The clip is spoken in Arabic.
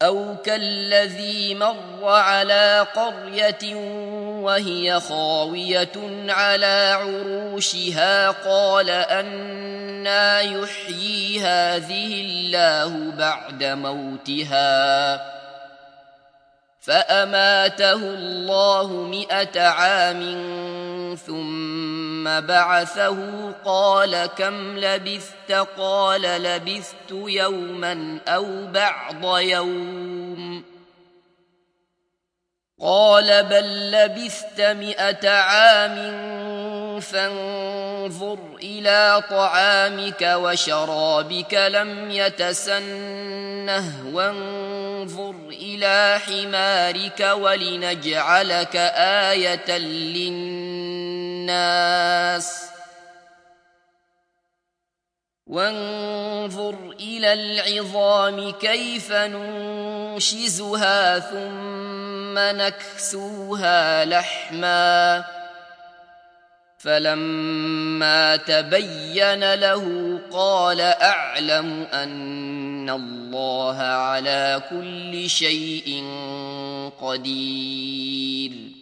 أو كالذي مر على قرية وهي خاوية على عروشها قال أنى يحيي هذه الله بعد موتها فأماته الله 100 عام ثم بعثه قال كم لبثت قال لبثت يوما أو بعض يوم قال بل لبثت 100 عام فانظر إلى طعامك وشرابك لم يتسنه وانظر إلى حمارك ولنجعلك آية للناس وانظر إلى العظام كيف ننشزها ثم نكسوها لحما فلما تبين له قال أعلم أن الله على كل شيء قدير